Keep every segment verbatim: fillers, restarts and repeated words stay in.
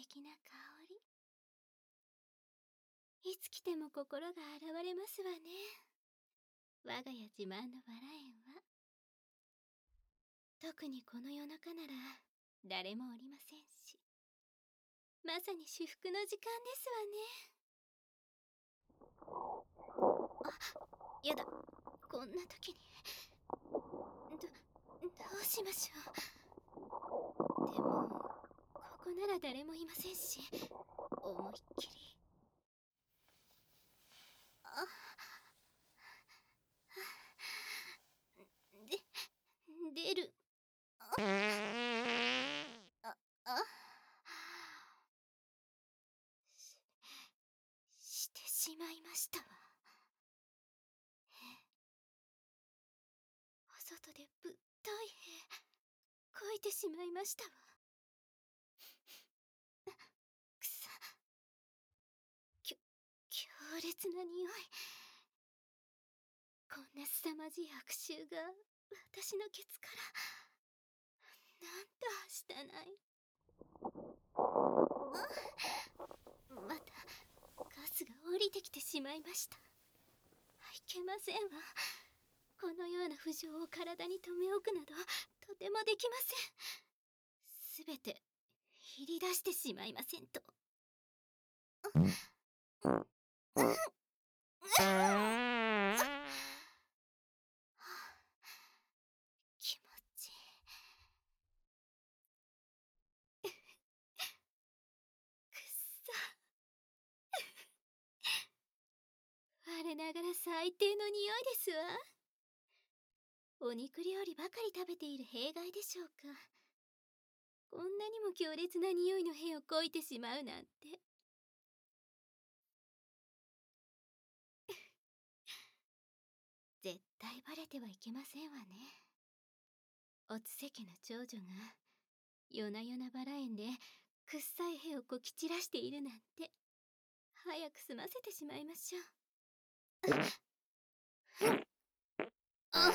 敵な香り。いつ来ても心が洗われますわね。我が家自慢のバラ園は。特にこの夜中なら誰もおりませんし、まさに至福の時間ですわね。あ、やだ、こんな時に。ど、どうしましょう。でもここなら誰もいませんし、思いっきり。あ、で、出る。あ、あ、あし、してしまいましたわ。お外でぶっとい屁こいてしまいましたわ。くさ、きょ、強烈な匂い。こんな凄まじい悪臭が私のケツから。なんとはしたない。あ、またガスが降りてきてしまいました。いけませんわ。このような不浄を体に留め置くなどとてもできません。すべて入り出してしまいませんと。気持ちいい。くっさ。我ながら最低の匂いですわ。お肉料理ばかり食べている弊害でしょうか。こんなにも強烈な匂いの屁をこいてしまうなんて。絶対バレてはいけませんわね。おつせ家の長女が夜な夜なバラ園でくっさい屁をこき散らしているなんて。早く済ませてしまいましょう。あっ、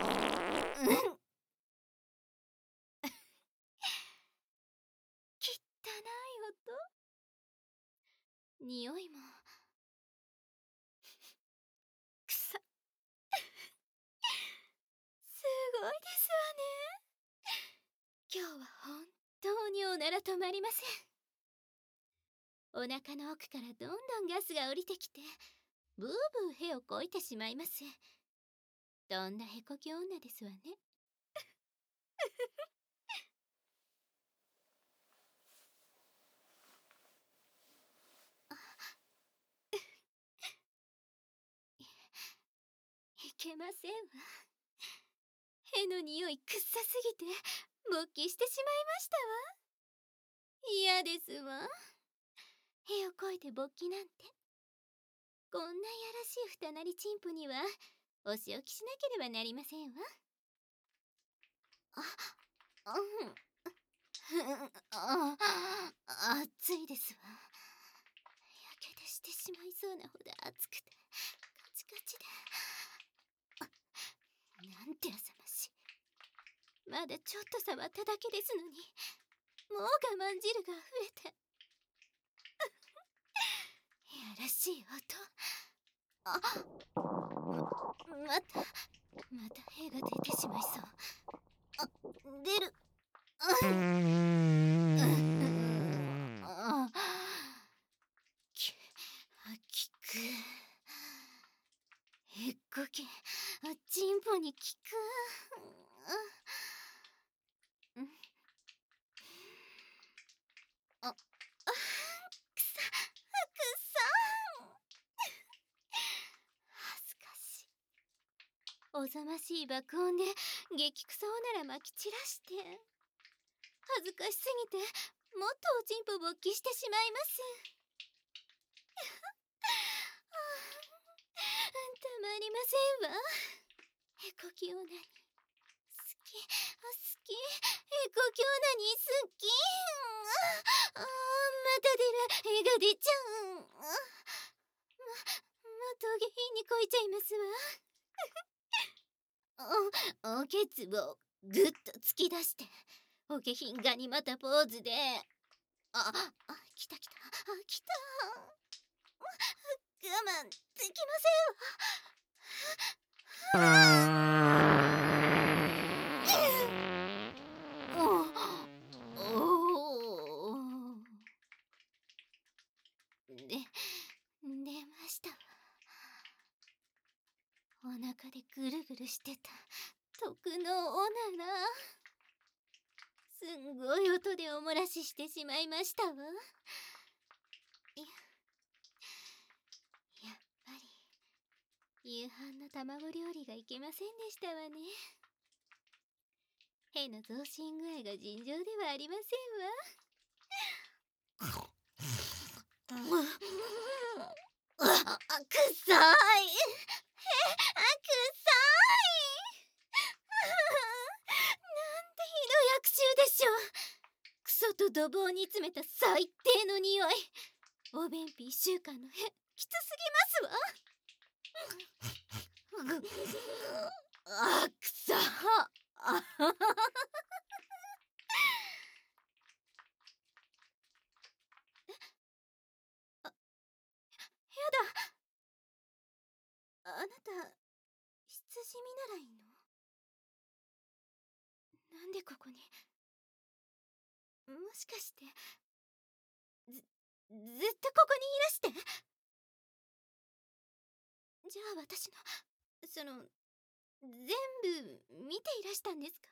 きったない音。匂いもくさ。すごいですわね。今日は本当におなら止まりません。お腹の奥からどんどんガスが降りてきてブーブー屁をこいてしまいます。とんだへこき女ですわね。いけませんわ。屁の匂いくっさすぎて勃起してしまいましたわ。嫌ですわ。屁をこいて勃起なんて。こんないやらしいふたなりチンポにはお仕置きしなければなりませんわ。あ、うん。あ、暑いですわ。やけどしてしまいそうなほど暑くてカチカチで。なんて浅ましい。まだちょっと触っただけですのに、もう我慢汁が溢れて。やらしい音。あ、またまた屁が出てしまいそう。あ、出る。あ、き、きく。へっこき、チンポに効く。あ、あ、くさ、くさ。恥ずかしい。おざましい爆音で激クソおならまき散らして。恥ずかしすぎてもっとおちんぽ勃起してしまいます。たまりませんわ。へこきオナニー好き、あ、好き。へこきオナニー好き。ああ、また出る。絵が出ちゃう。ま、また下品にこいちゃいますわ。お、おけつをぐっと突き出してお下品がにまたポーズで。あ、 来た来た、あ、来た。我慢できませんわ。おおで、出ましたわ。お腹でぐるぐるしてた徳のおなら、すんごい音でお漏らししてしまいましたわ。ややっぱり夕飯の卵料理がいけませんでしたわね。への増進具合が尋常ではありませんわ。あ、くさい。え、あ、くさい。なんてひどい悪臭でしょう。クソとドボを煮詰めた最低の匂い。お便秘一週間のへ、きつすぎますわ。あ、くさ。あはは。やだ。あなた羊見習いの？なんでここに？もしかしてずずっとここにいらして？じゃあ私のその全部見ていらしたんですか？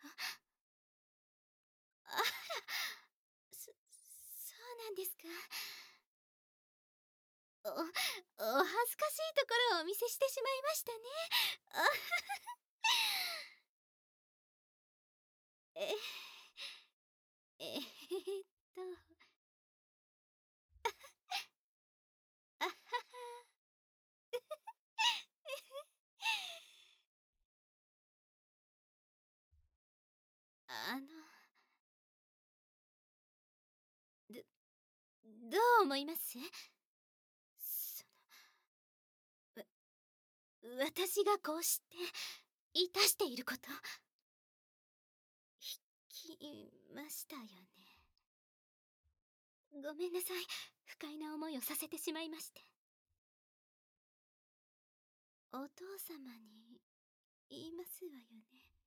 あら、そそうなんですか。おお恥ずかしいところをお見せしてしまいましたね。あええーっとあははあのどどう思います？そのわ私がこうしていたしていること、聞きましたよね。ごめんなさい、不快な思いをさせてしまいまして。お父様に言いますわよね。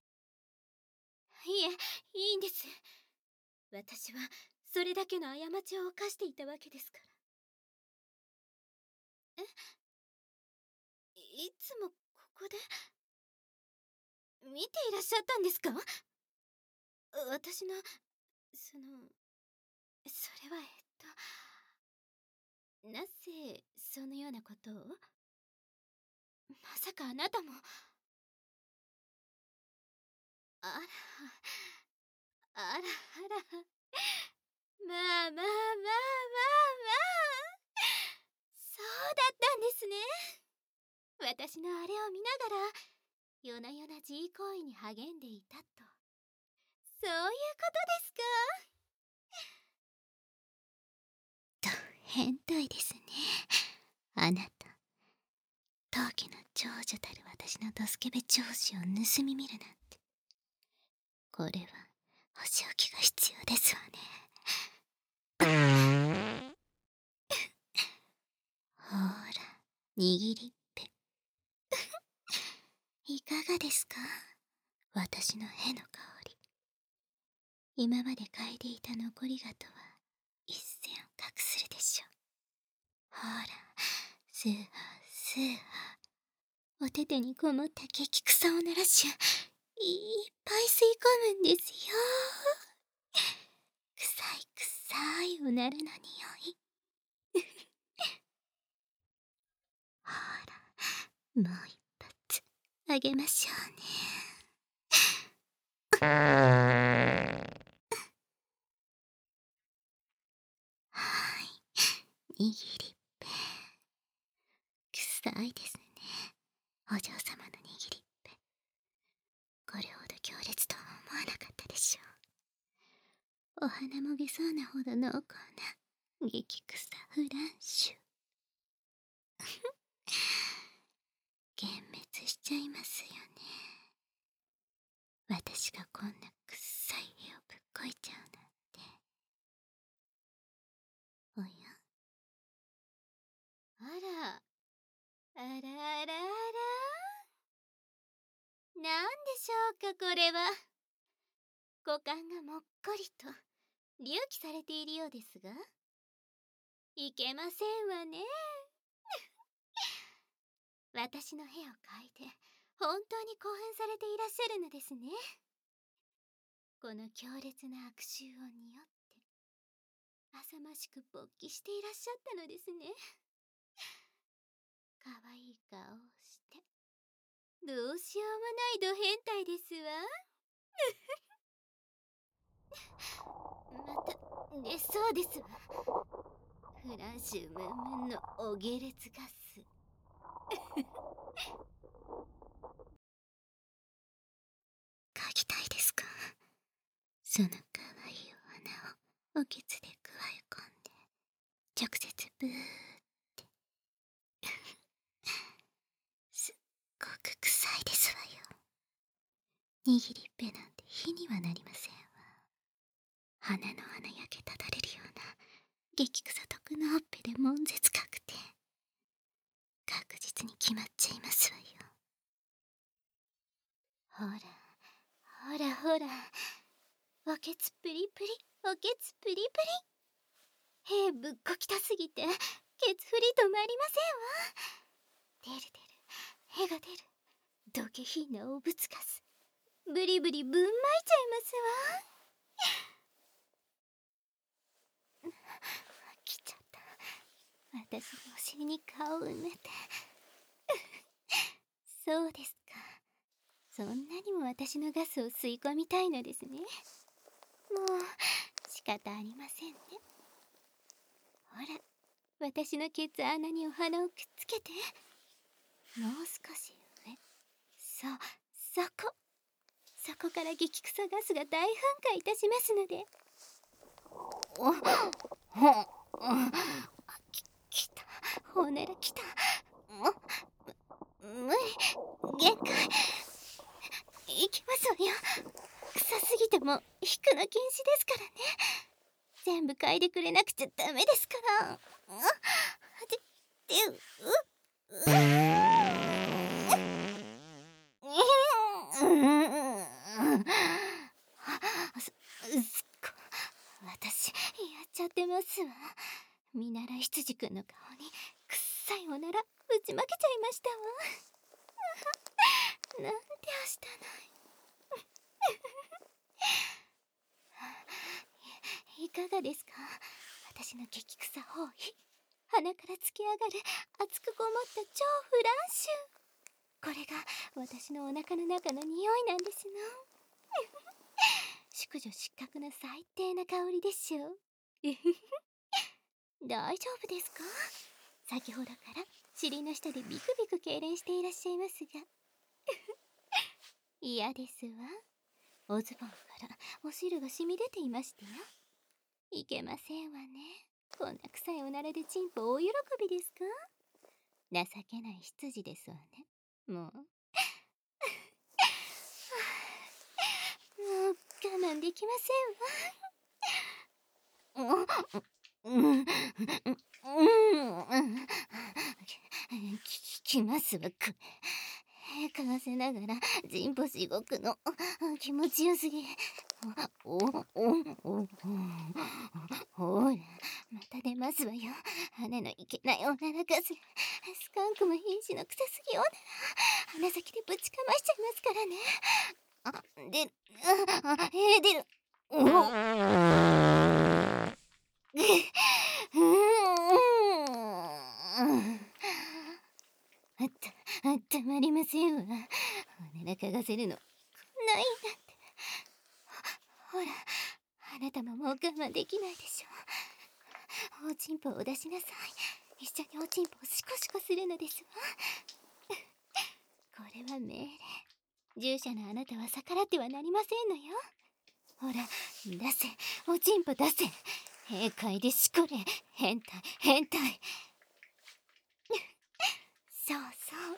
いえ、いいんです。私はそれだけの過ちを犯していたわけですから。え、いつもここで見ていらっしゃったんですか？私のそのそれはえっとなぜそのようなことを？まさかあなたも。あらあらあら、まあまあまあまあまあ、そうだったんですね。私のあれを見ながら夜な夜な自慰行為に励んでいたと、そういうことですか？と変態ですね、あなた。当家の長女たる私のドスケベ長子を盗み見るなんて、これはお仕置きが必要ですわね。ほら、握りっぺ。いかがですか、私のへの香り。今まで嗅いでいた残りがとは一線を画するでしょう。ほら、スーハースーハー、お手手にこもった激草を鳴らし、いっぱい吸い込むんですよ。臭い臭いおならの匂い。ほら、もう一発あげましょうね。はい、握りっぺ。臭いですね、お嬢様の握りっぺ。これほど強烈とは思わなかったでしょう。お花もげそうなほど濃厚な激臭フランシュ。幻滅しちゃいますよね、私がこんな臭い絵をぶっこいちゃうなんて。おや、 らあらあら。なんでしょうかこれは。股間がもっこりと隆起されているようですが、いけませんわね。私の絵を描いて本当に興奮されていらっしゃるのですね。この強烈な悪臭を匂って浅ましく勃起していらっしゃったのですね。かわいい顔をしてどうしようもないド変態ですわ。また出そうですわ。フランシュムンムンのお下劣ガス。嗅ぎたいですか？そのかわいいお花をおけつでくわえ込んで直接ブーってすっごく臭いですわよ。握りっぺなんて火にはなりませんわ。鼻の穴焼けただれるような激臭毒のほっぺで悶絶確定。確実に決まっちゃいますわよ。ほらほらほら、おけつプリプリ、おけつプリプリ。へえ、ぶっこきたすぎてケツフリ止まりませんわ。出る出る、へが出る。ど下品なおぶつかす。ブリブリぶんまいちゃいますわ。来ちゃった。私のお尻に顔を埋めて。そうですか。そんなにも私のガスを吸い込みたいのですね。もう仕方ありませんね。ほら、私のケツ穴にお花をくっつけて。もう少し上。そう、そこ。そこから激臭ガスが大噴火いたしますので。おほほききた。ほうならきた。無理、限界。いきますわよ。臭すぎても引くの禁止ですからね。全部嗅いでくれなくちゃダメですから。で、で、う、う、す、すっご、私、やっちゃってますわ。見習い羊くんの顔に、くっさいおなら、ぶちまけちゃいましたわ。なんてはしたないい。いかがですか？私の激臭包囲。鼻から突き上がる熱くこもった超フランシュ。これが私のお腹の中の匂いなんですの。淑女失格な最低な香りでしょう。大丈夫ですか？先ほどから尻の下でビクビク痙攣していらっしゃいますが。嫌ですわ。おズボンからお汁が染み出ていましたよ。いけませんわね。こんな臭いおならでチンポ大喜びですか？情けない羊ですわね。もうもう我慢できませんわ。うん、うん、うん、ききますわこれ。嗅がせながらジンポしごくの気持ちよすぎ。おおおほらまた出ますわよ。鼻のいけないおならガス。スカンクも瀕死の臭すぎおなら鼻先でぶちかましちゃいますからね。あ、出る。あ、えー、出る。あった、あったまりませんわ。おなら嗅がせるの、こんないいなんて。ほら、あなたももう我慢できないでしょ。おちんぽを出しなさい。一緒におちんぽをシコシコするのですわ。これは命令。従者のあなたは逆らってはなりませんのよ。ほら、出せ、おちんぽ出せ。閉会でしこれ。変態、変態。そうそう、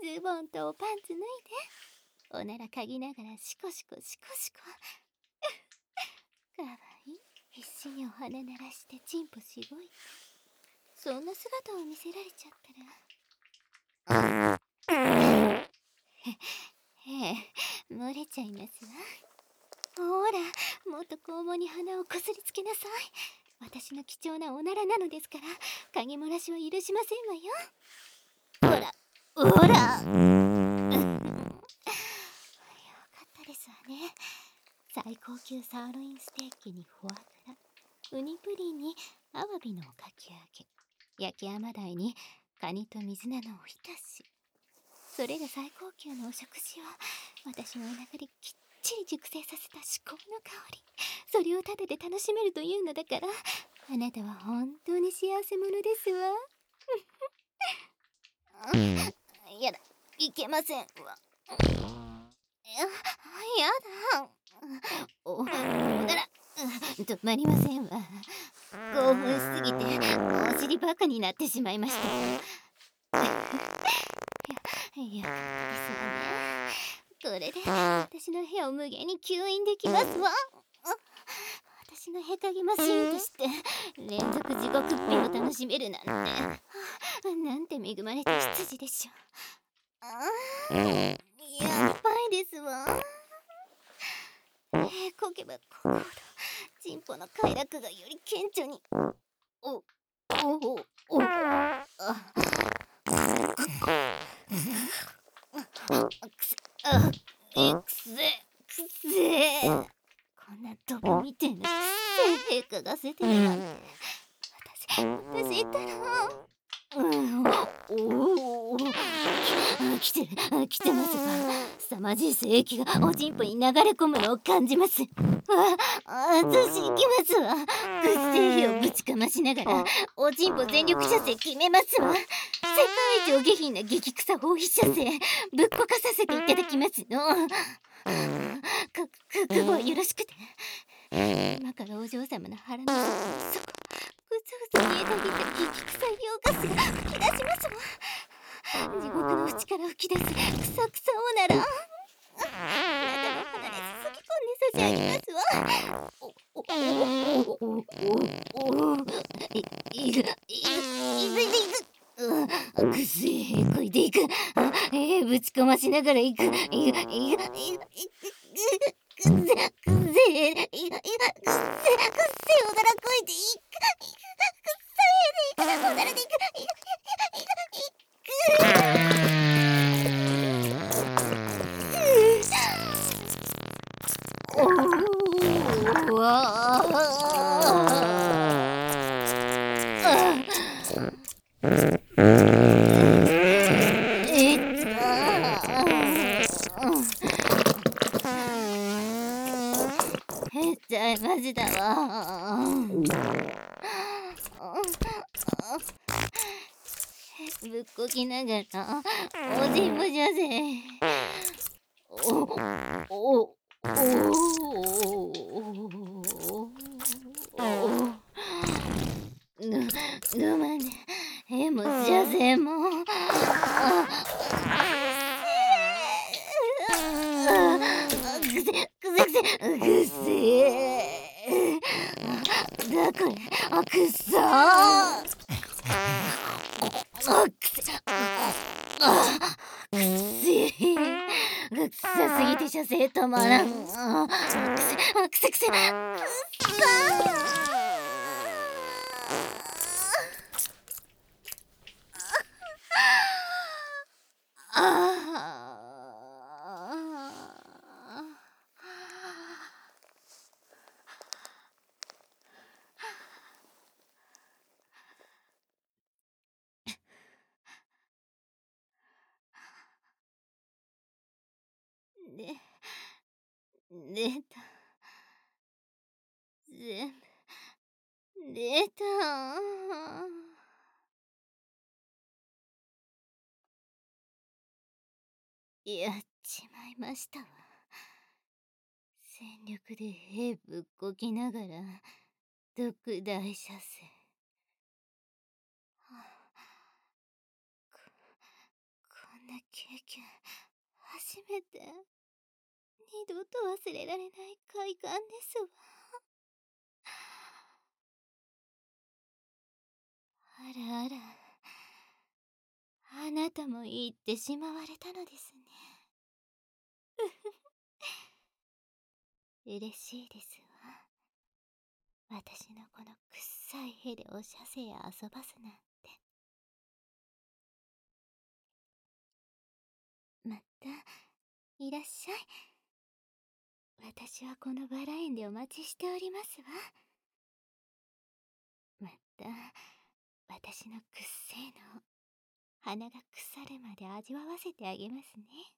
ズボンとおパンツ脱いで。おなら嗅ぎながらシコシコシコシコ。かわいい。必死にお花鳴らしてチンポしごいて。そんな姿を見せられちゃったらええ、漏れちゃいますわ。ほら、もっと肛門に鼻をこすりつけなさい。私の貴重なおならなのですから、鍵漏らしは許しませんわよ。ほら、ほら。よかったですわね。最高級サーロインステーキにフォアグラ、ウニプリンにアワビのおかき揚げ、焼き甘鯛にカニと水菜のおひたし。それら最高級のお食事を私のお腹できっちり熟成させた至高の香り、それをただで楽しめるというのだから、あなたは本当に幸せ者ですわ。やだ、いけませんわ。や、やだ。お、おなら、止まりませんわ。興奮しすぎてお尻バカになってしまいました。いや、いやですわね。これで私の部屋を無限に吸引できますわ。私のヘタギマシーンとして連続地獄っぺを楽しめるなんて、なんて恵まれた羊でしょう。ああ、やっばいですわ。えー、こけばこくほどチンポの快楽がより顕著に。お、お、お、お、あ、くせ、あ、え、くせ、くせ。こんなドブみてえなくせえ陛下がせてるなんて。私、私言ったの。うん、おお、来てる、来てますわ。凄まじい精液がおちんぽに流れ込むのを感じます。あ、私行きますわ。くっせえ火をぶちかましながらおちんぽ全力射精決めますわ。世界一お下品な激臭放屁射精ぶっこかさせていただきますの。か、覚悟よろしくて。今からお嬢様の腹の底にそこぐつぐつ煮えたぎった激臭い溶ガスが噴き出しますわ。地獄の淵から噴き出すくさくさおなら、あなたの鼻に注ぎ込んで差し上げますわ。お、お、お、お、お、お、い、いく、いく、いく、いく。うん、くせえ、こいでいく。えー、ぶちかましながらいく。いく、いく、いく、いく、くせ、くせ、いく、いく、くせ、くせ、おならこいでいく。いく、くっさえでいく、おならでいく。いく、いく、いく。おへっちゃいましたわ。ぶっこきながらおじんぼじゃぜ。お、お、お、ぬ、ぬまね、えもじゃぜも。くせ、くせくせ、くせ。だこれ、あ、くっそー。あ、くせ、あ、くせー。くさすぎて射精止まらん。あ、くせ、あ、くせくせ、くっさー。あで、出た。全部、出た。やっちまいましたわ。全力で兵ぶっこきながら、特大射精。はあ、こ、こんな経験、初めて。二度と忘れられない快感ですわ。あらあら、 あなたも言ってしまわれたのですね。嬉しいですわ。私のこのくっさい屁でおしゃせや遊ばすなんて。またいらっしゃい。私はこのバラ園でお待ちしておりますわ。また私のくっせーの鼻が腐るまで味わわせてあげますね。